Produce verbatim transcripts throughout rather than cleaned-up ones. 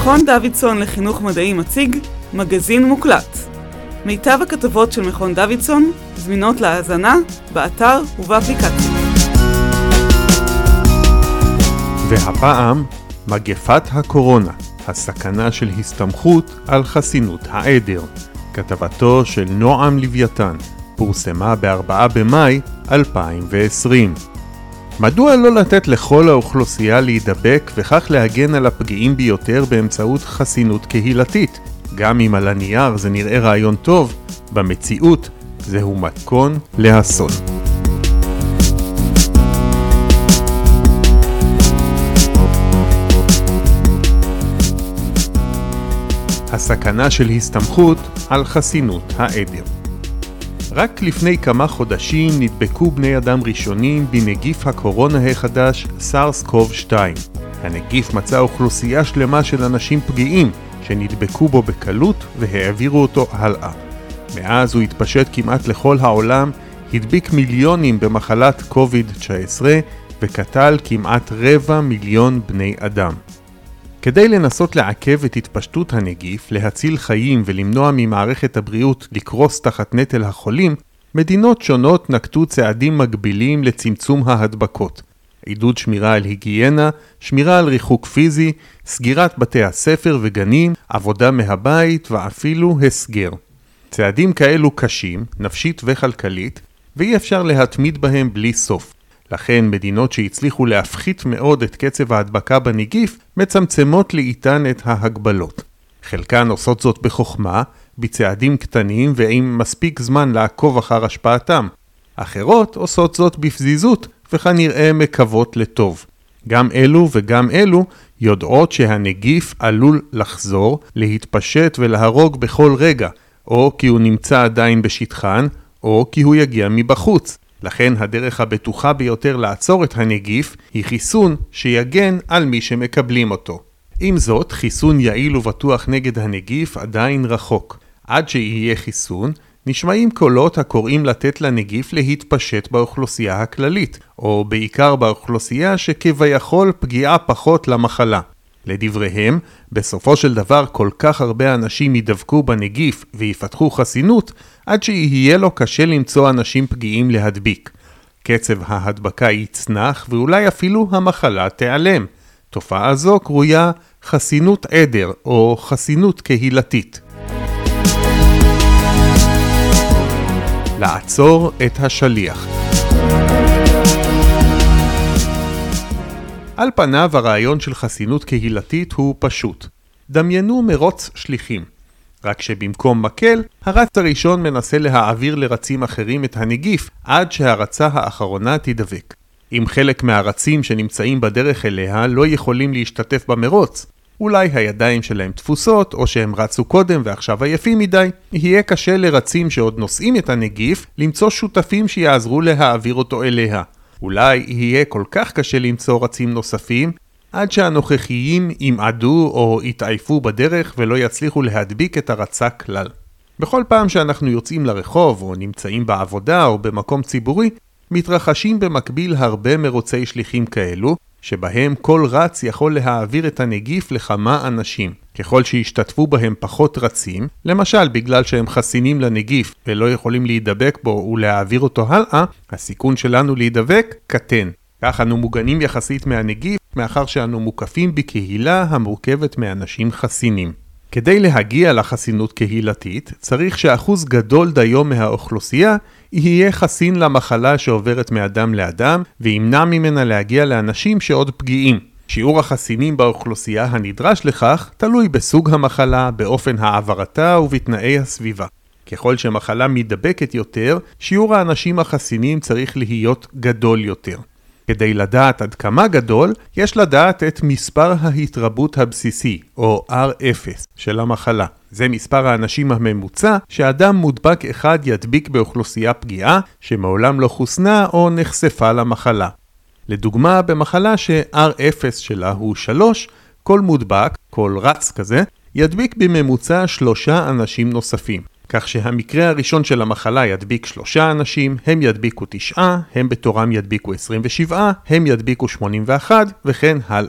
מכון דוידסון לחינוך מדעי מציג מגזין מוקלט. מיטב הכתבות של מכון דוידסון זמינות להאזנה באתר ובאפליקציה. והפעם מגפת הקורונה, הסכנה של הסתמכות על חסינות העדר. כתבתו של נועם לוויתן פורסמה ב-ארבעה במאי אלפיים ועשרים. מדוע לא לתת לכל האוכלוסייה להידבק וכך להגן על הפגיעים ביותר באמצעות חסינות קהילתית? גם אם על הנייר זה נראה רעיון טוב, במציאות זהו מתכון לאסון. הסכנה של הסתמכות על חסינות העדר. רק לפני כמה חודשים נדבקו בני אדם ראשונים בנגיף הקורונה החדש סארס קוב שתיים. הנגיף מצא אוכלוסייה שלמה של אנשים פגיעים שנדבקו בו בקלות והעבירו אותו הלאה. מאז הוא התפשט כמעט לכל העולם, הדביק מיליונים במחלת קוביד תשע עשרה וקטל כמעט רבע מיליון בני אדם. כדי לנסות לעכב את התפשטות הנגיף, להציל חיים ולמנוע ממערכת הבריאות לקרוס תחת נטל החולים, מדינות שונות נקטו צעדים מגבילים לצמצום ההדבקות. עידוד שמירה על היגיינה, שמירה על ריחוק פיזי, סגירת בתי הספר וגנים, עבודה מהבית ואפילו הסגר. צעדים כאלו קשים, נפשית וכלכלית, ואי אפשר להתמיד בהם בלי סוף. לכן מדינות שהצליחו להפחית מאוד את קצב ההדבקה בנגיף מצמצמות לאיתן את ההגבלות. חלקן עושות זאת בחוכמה, בצעדים קטנים ועם מספיק זמן לעקוב אחר השפעתם. אחרות עושות זאת בפזיזות וכנראה מקוות לטוב. גם אלו וגם אלו יודעות שהנגיף עלול לחזור, להתפשט ולהרוג בכל רגע, או כי הוא נמצא עדיין בשטחן, או כי הוא יגיע מבחוץ. לכן הדרך הבטוחה ביותר לעצור את הנגיף היא חיסון שיגן על מי שמקבלים אותו. עם זאת, חיסון יעיל ובטוח נגד הנגיף עדיין רחוק. עד שיהיה חיסון, נשמעים קולות הקוראים לתת לנגיף להתפשט באוכלוסייה הכללית, או בעיקר באוכלוסייה שכביכול פגיעה פחות למחלה. לדבריהם, בסופו של דבר כל כך הרבה אנשים ידבקו בנגיף ויפתחו חסינות, עד שיהיה לו קשה למצוא אנשים פגיעים להדביק. קצב ההדבקה יצנח ואולי אפילו המחלה תיעלם. תופעה זו קרויה חסינות עדר או חסינות קהילתית. לעצור את השליח. על פניו הרעיון של חסינות קהילתית הוא פשוט. דמיינו מרוץ שליחים. רק שבמקום מקל, הרץ הראשון מנסה להעביר לרצים אחרים את הנגיף עד שהרצה האחרונה תדבק. אם חלק מהרצים שנמצאים בדרך אליה לא יכולים להשתתף במרוץ, אולי הידיים שלהם תפוסות או שהם רצו קודם ועכשיו עייפים מדי, יהיה קשה לרצים שעוד נושאים את הנגיף למצוא שותפים שיעזרו להעביר אותו אליה. אולי יהיה כל כך קשה למצוא רצים נוספים, עד שהנוכחיים ימעדו או יתעייפו בדרך ולא יצליחו להדביק את הרצה כלל. בכל פעם שאנחנו יוצאים לרחוב או נמצאים בעבודה או במקום ציבורי, מתרחשים במקביל הרבה מרוצי שליחים כאלו, שבהם כל רץ יכול להעביר את הנגיף לכמה אנשים. ככל שישתתפו בהם פחות רצים, למשל בגלל שהם חסינים לנגיף ולא יכולים להידבק בו ולהעביר אותו הלאה, הסיכון שלנו להידבק קטן. כך אנו מוגנים יחסית מהנגיף, מאחר שאנו מוקפים בקהילה המורכבת מאנשים חסינים. כדי להגיע לחסינות קהילתית, צריך שאחוז גדול דיו מהאוכלוסייה יהיה חסין למחלה שעוברת מאדם לאדם, וימנע ממנה להגיע לאנשים שעוד פגיעים. שיעור החסינים באוכלוסייה הנדרש לכך תלוי בסוג המחלה, באופן העברתה ובתנאי הסביבה. ככל שמחלה מדבקת יותר, שיעור האנשים החסינים צריך להיות גדול יותר. כדי לדעת עד כמה גדול, יש לדעת את מספר ההתרבות הבסיסי, או אר אפס, של המחלה. זה מספר האנשים הממוצע שאדם מודבק אחד ידביק באוכלוסייה פגיעה, שמעולם לא חוסנה או נחשפה למחלה. לדוגמה, במחלה ש-אר אפס שלה הוא שלוש, כל מודבק, כל רץ כזה, ידביק בממוצע שלושה אנשים נוספים. כך שהמקרה הראשון של המחלה ידביק שלושה אנשים, הם ידביקו תשעה, הם בתורם ידביקו עשרים ושבעה, הם ידביקו שמונים ואחת וכן הלאה.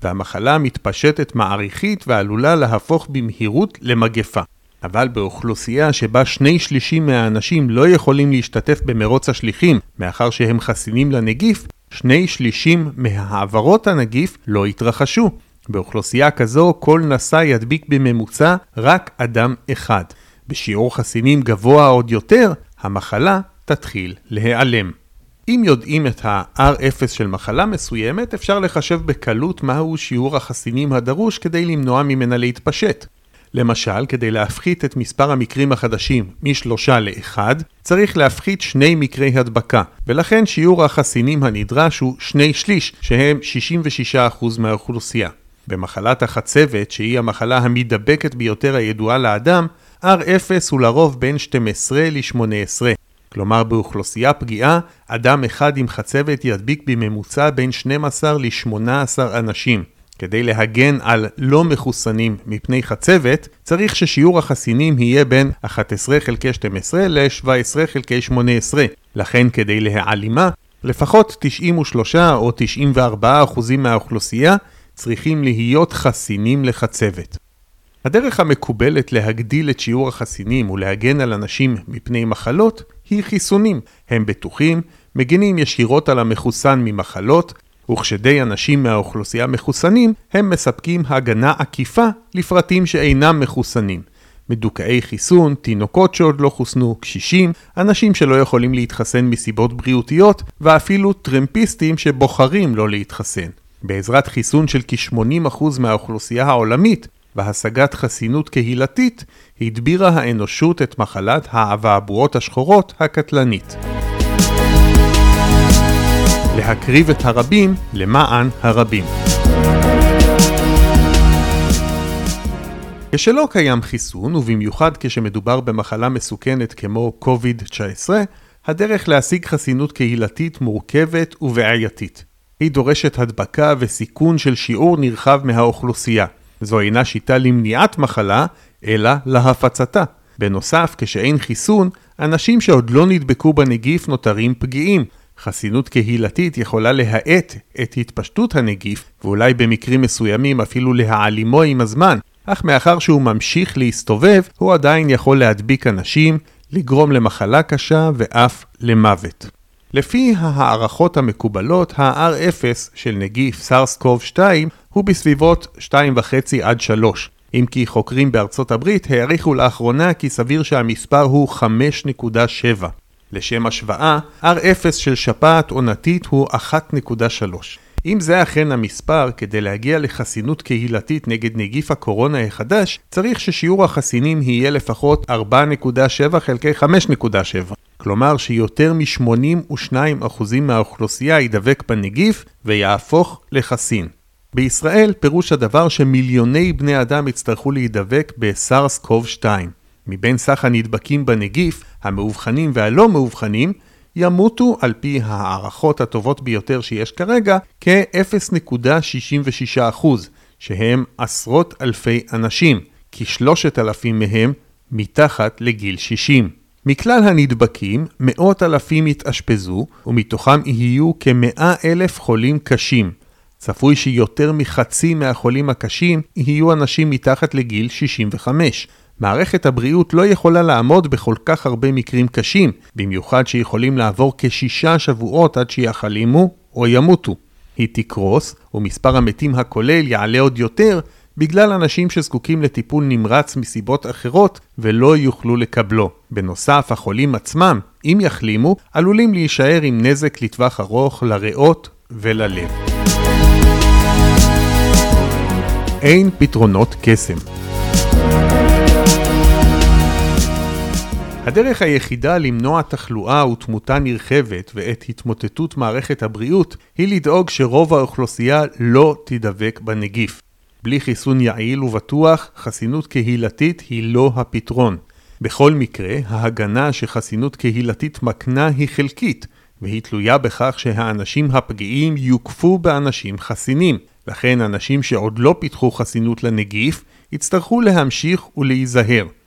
והמחלה מתפשטת מעריכית ועלולה להפוך במהירות למגפה. אבל באוכלוסייה שבה שני שלישים מהאנשים לא יכולים להשתתף במרוץ השליחים מאחר שהם חסינים לנגיף, שני שלישים מהעברות הנגיף לא יתרחשו. באוכלוסייה כזו כל נשא ידביק בממוצע רק אדם אחד. בשיעור חסינים גבוה עוד יותר, המחלה תתחיל להיעלם. אם יודעים את ה-אר אפס של מחלה מסוימת, אפשר לחשב בקלות מהו שיעור החסינים הדרוש כדי למנוע ממנה להתפשט. למשל, כדי להפחית את מספר המקרים החדשים משלושה לאחד, צריך להפחית שני מקרי הדבקה, ולכן שיעור החסינים הנדרש הוא שני שליש, שהם שישים ושישה אחוז מהאוכלוסייה. במחלת החצבת, שהיא המחלה המדבקת ביותר הידועה לאדם, אר אפס הוא לרוב בין שתים עשרה ל-שמונה עשרה. כלומר, באוכלוסייה פגיעה, אדם אחד עם חצבת ידביק בממוצע בין שנים עשר ל-שמונה עשר אנשים. כדי להגן על לא מחוסנים מפני חצבת, צריך ששיעור החסינים יהיה בין אחת עשרה חלקי שתים עשרה ל-שבע עשרה חלקי שמונה עשרה. לכן, כדי להעלימה, לפחות תשעים ושלושה או תשעים וארבעה אחוזים מהאוכלוסייה צריכים להיות חסינים לחצבת. הדרך המקובלת להגדיל את שיעור החסינים ולהגן על אנשים מפני מחלות היא חיסונים. הם בטוחים, מגנים ישירות על המחוסן ממחלות, וכשדי אנשים מהאוכלוסייה מחוסנים, הם מספקים הגנה עקיפה לפרטים שאינם מחוסנים. מדוכאי חיסון, תינוקות שעוד לא חוסנו, קשישים, אנשים שלא יכולים להתחסן מסיבות בריאותיות, ואפילו טרמפיסטים שבוחרים לא להתחסן. בעזרת חיסון של כ-שמונים אחוז מהאוכלוסייה העולמית, והשגת חסינות קהילתית, הדבירה האנושות את מחלת האבעבועות השחורות הקטלנית. להקריב את הרבים למען הרבים. כשלא קיים חיסון, ובמיוחד כשמדובר במחלה מסוכנת כמו קוביד תשע עשרה, הדרך להשיג חסינות קהילתית מורכבת ובעייתית. היא דורשת הדבקה וסיכון של שיעור נרחב מהאוכלוסייה. זו אינה שיטה למניעת מחלה, אלא להפצתה. בנוסף, כשאין חיסון, אנשים שעוד לא נדבקו בנגיף נותרים פגיעים. חסינות קהילתית יכולה להאט את התפשטות הנגיף, ואולי במקרים מסוימים אפילו להעלימו עם הזמן, אך מאחר שהוא ממשיך להסתובב, הוא עדיין יכול להדביק אנשים, לגרום למחלה קשה ואף למוות. לפי הערכות המקובלות, ה-אר אפס של נגיף סארס קוב שתיים הוא בסביבות שתיים וחצי עד שלוש. אם כי חוקרים בארצות הברית העריכו לאחרונה כי סביר שהמספר הוא חמש נקודה שבע. לשם השוואה, אר אפס של שפעת עונתית הוא אחת נקודה שלוש. אם זה אכן המספר, כדי להגיע לחסינות קהילתית נגד נגיף הקורונה החדש, צריך ששיעור החסינים יהיה לפחות ארבע נקודה שבע חלקי חמש נקודה שבע. כלומר שיותר מ-שמונים ושניים אחוזים מהאוכלוסייה ידבק בנגיף ויהפוך לחסין. בישראל פירוש הדבר שמיליוני בני אדם יצטרכו להידבק בסארס קוב שתיים. מבין סך הנדבקים בנגיף, המאובחנים והלא מאובחנים, ימותו על פי הערכות הטובות ביותר שיש כרגע כ-אפס נקודה שישים ושישה אחוז, שהם עשרות אלפי אנשים, כשלושת אלפים מהם מתחת לגיל שישים. מכלל הנדבקים, מאות אלפים יתאשפזו, ומתוכם יהיו כמאה אלף חולים קשים. צפוי שיותר מחצי מהחולים הקשים יהיו אנשים מתחת לגיל שישים וחמש. מערכת הבריאות לא יכולה לעמוד בכל כך הרבה מקרים קשים, במיוחד שיכולים לעבור כשישה שבועות עד שיחלימו או ימותו. היא תקרוס, ומספר המתים הכולל יעלה עוד יותר, בגלל אנשים שזקוקים לטיפול נמרץ מסיבות אחרות ולא יוכלו לקבלו. בנוסף, החולים עצמם, אם יחלימו, עלולים להישאר עם נזק לטווח ארוך לריאות וללב. אין פתרונות קסם. הדרך היחידה למנוע תחלואה ותמותה נרחבת ואת התמוטטות מערכת הבריאות היא לדאוג שרוב האוכלוסייה לא תדבק בנגיף. בלי חיסון יעיל ובטוח, חסינות קהילתית היא לא הפתרון. בכל מקרה, ההגנה שחסינות קהילתית מקנה היא חלקית, והיא תלויה בכך שהאנשים הפגיעים יוקפו באנשים חסינים. לכן אנשים שעוד לא פיתחו חסינות לנגיף, יצטרכו להמשיך ולהיזהר.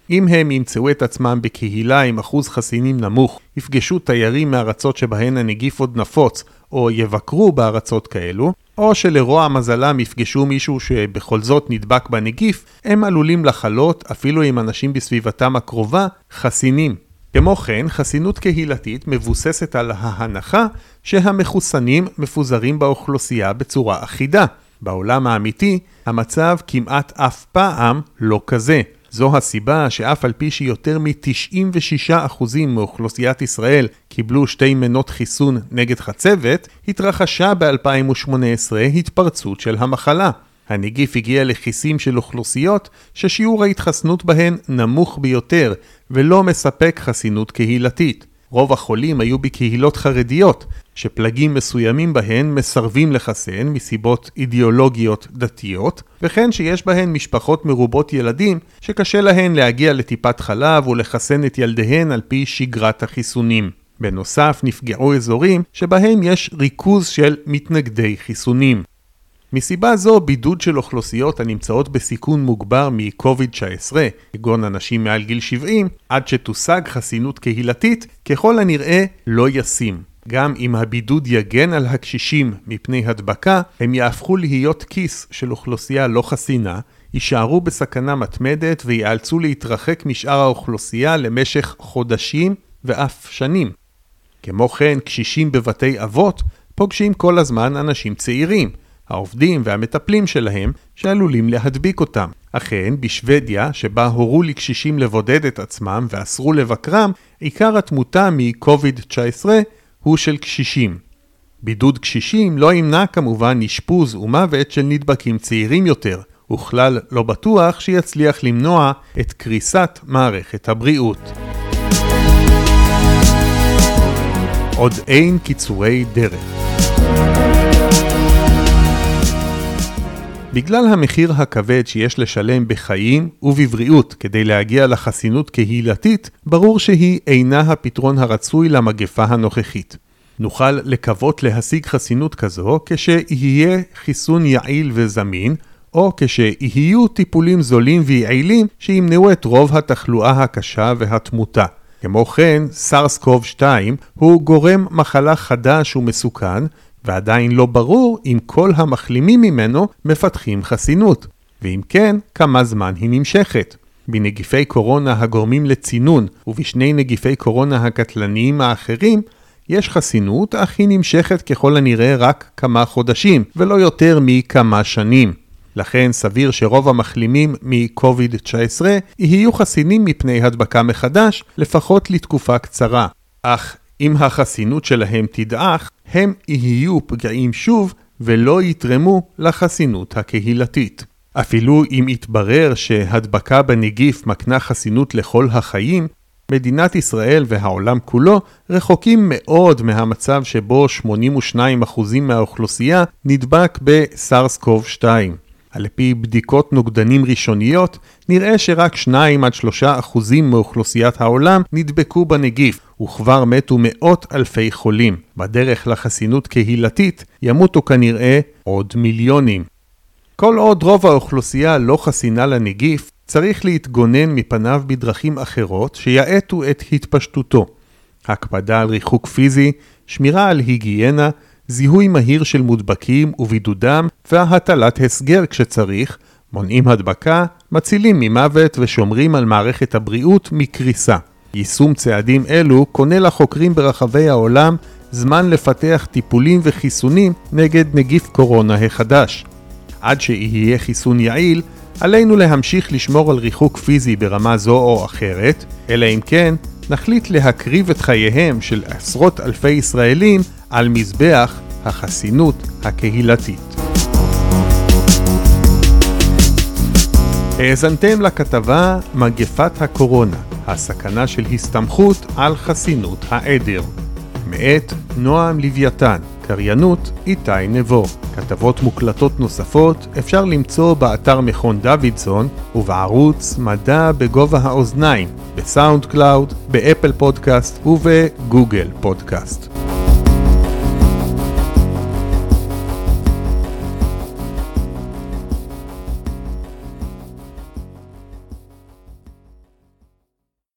אם הם ימצאו את עצמם בקהילה עם אחוז חסינים נמוך, יפגשו תיירים מארצות שבהן הנגיף עוד נפוץ, או יבקרו בארצות כאלו, או שלרוע מזלם יפגשו מישהו שבכל זאת נדבק בנגיף, הם עלולים לחלות אפילו אם אנשים בסביבתם הקרובה חסינים. כמו כן, חסינות קהילתית מבוססת על ההנחה שהמחוסנים מפוזרים באוכלוסייה בצורה אחידה. בעולם האמיתי, המצב כמעט אף פעם לא כזה. זו הסיבה שאף על פי שיותר מ-תשעים ושישה אחוז מאוכלוסיית ישראל קיבלו שתי מנות חיסון נגד חצבת, התרחשה ב-אלפיים ושמונה עשרה התפרצות של המחלה. הנגיף הגיע לכיסים של אוכלוסיות ששיעור ההתחסנות בהן נמוך ביותר ולא מספק חסינות קהילתית. רוב החולים היו בקהילות חרדיות, שפלגים מסוימים בהן מסרבים לחסן מסיבות אידיאולוגיות דתיות, וכן שיש בהן משפחות מרובות ילדים שקשה להן להגיע לטיפת חלב ולחסן את ילדיהן על פי שגרת החיסונים. בנוסף נפגעו אזורים שבהם יש ריכוז של מתנגדי חיסונים. מסיבה זו, בידוד של אוכלוסיות הנמצאות בסיכון מוגבר מ-קוביד תשע עשרה, כגון אנשים מעל גיל שבעים, עד שתושג חסינות קהילתית, ככל הנראה לא ישים. גם אם הבידוד יגן על הקשישים מפני הדבקה, הם יהפכו להיות כיס של אוכלוסייה לא חסינה, יישארו בסכנה מתמדת ויאלצו להתרחק משאר האוכלוסייה למשך חודשים ואף שנים. כמו כן, קשישים בבתי אבות פוגשים כל הזמן אנשים צעירים, העובדים והמטפלים שלהם שעלולים להדביק אותם. אכן, בשוודיה, שבה הורו לקשישים לבודד את עצמם ואסרו לבקרם, עיקר התמותה מ-קוביד תשע עשרה הוא של קשישים. בידוד קשישים לא ימנע כמובן אשפוז ומוות של נדבקים צעירים יותר, וכלל לא בטוח שיצליח למנוע את קריסת מערכת הבריאות. עוד אין קיצורי דרך. בגלל המחיר הכבד שיש לשלם בחיים ובבריאות כדי להגיע לחסינות קהילתית, ברור שהיא אינה הפתרון הרצוי למגפה הנוכחית. נוכל לקוות להשיג חסינות כזו כשיהיה חיסון יעיל וזמין, או כשיהיו טיפולים זולים ויעילים שימנעו את רוב התחלואה הקשה והתמותה. כמו כן, סארס קוב שתיים הוא גורם מחלה חדש ומסוכן, ועדיין לא ברור אם כל המחלימים ממנו מפתחים חסינות, ואם כן, כמה זמן היא נמשכת. בנגיפי קורונה הגורמים לצינון, ובשני נגיפי קורונה הקטלניים האחרים, יש חסינות, אך היא נמשכת ככל הנראה רק כמה חודשים, ולא יותר מכמה שנים. לכן סביר שרוב המחלימים מ-קוביד תשע עשרה יהיו חסינים מפני הדבקה מחדש, לפחות לתקופה קצרה. אך אם החסינות שלהם תדעך, הם יהיו פגעים שוב ולא יתרמו לחסינות הקהילתית. אפילו אם יתברר שהדבקה בנגיף מקנה חסינות לכל החיים, מדינת ישראל והעולם כולו רחוקים מאוד מהמצב שבו שמונים ושניים אחוז מהאוכלוסייה נדבק בסארס קוב שתיים. על פי בדיקות נוגדנים ראשוניות, נראה שרק שניים עד שלושה אחוזים מאוכלוסיית העולם נדבקו בנגיף, וכבר מתו מאות אלפי חולים. בדרך לחסינות קהילתית ימותו כנראה עוד מיליונים. כל עוד רוב האוכלוסייה לא חסינה לנגיף, צריך להתגונן מפניו בדרכים אחרות שיעטו את התפשטותו. הקפדה על ריחוק פיזי, שמירה על היגיינה, זיהוי מהיר של מודבקים ובידודם והטלת הסגר כשצריך, מונעים הדבקה, מצילים ממוות ושומרים על מערכת הבריאות מקריסה. יישום צעדים אלו קונה לחוקרים ברחבי העולם זמן לפתח טיפולים וחיסונים נגד נגיף קורונה החדש. עד שיהיה חיסון יעיל, עלינו להמשיך לשמור על ריחוק פיזי ברמה זו או אחרת, אלא אם כן נחליט להקריב את חייהם של עשרות אלפי ישראלים על מזבח החסינות הקהילתית. האזנתם לכתבה מגפת הקורונה, הסכנה של הסתמכות על חסינות העדר. מאת נועם לוויתן, קריינות איתי נבו. כתבות מוקלטות נוספות אפשר למצוא באתר מכון דוידסון ובערוץ מדע בגובה האוזניים, בסאונד קלאוד, באפל פודקאסט ובגוגל פודקאסט.